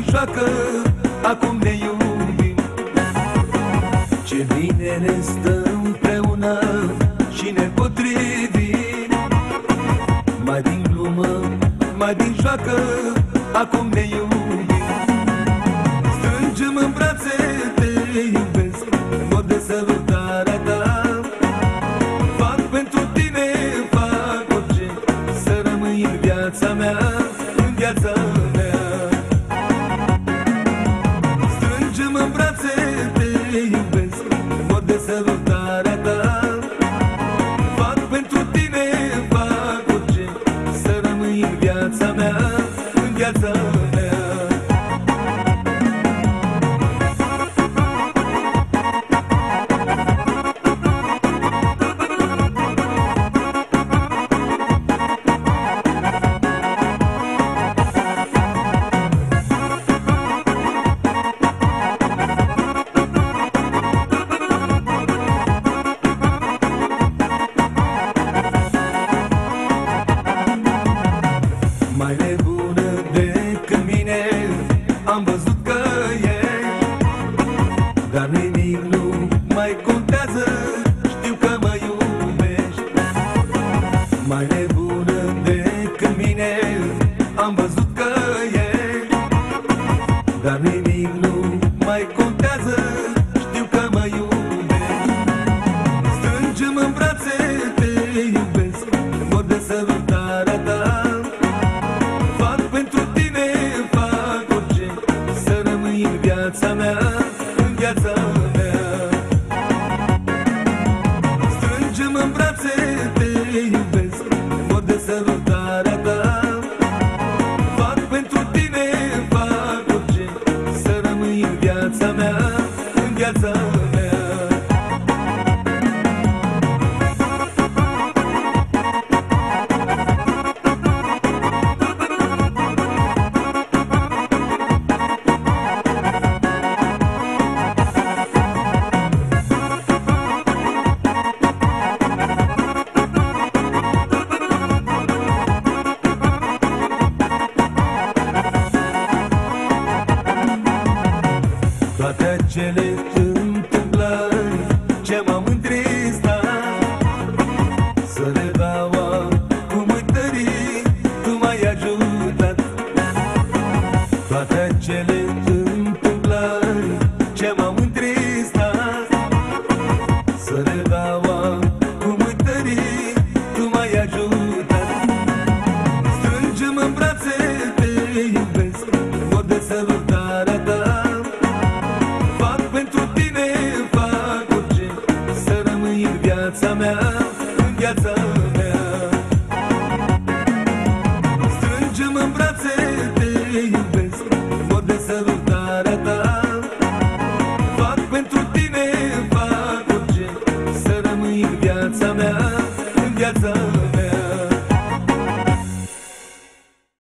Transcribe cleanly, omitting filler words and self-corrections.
joacă, acum ne iubim. Ce bine ne stă împreună și ne potrivim. Mai din glumă, mai din joacă, acum ne iubim. Strângem în brațe, te iubesc, mor de sărutarea ta. Fac pentru tine, fac orice, să rămâi în viața mea, în viața mea. Strângem în brațe, te iubesc, mor de sărutarea ta. Fac pentru tine, fac orice, să rămâi în viața mea, în viața mea. Mai nebună decât mine am văzut că ești, dar nimic nu mai contează, știu că mă iubești. Mai nebună decât mine am văzut că ești, dar nimic nu mai contează, știu că mă iubești. Strângem în brațe, te iubesc, mor de sărutarea ta. Viața mea, în viața mea. Strângem în brațe, te iubesc, mor de sărutarea ta. Fac pentru tine, fac orice, să rămâi în viața mea, în viața mea. Toate acele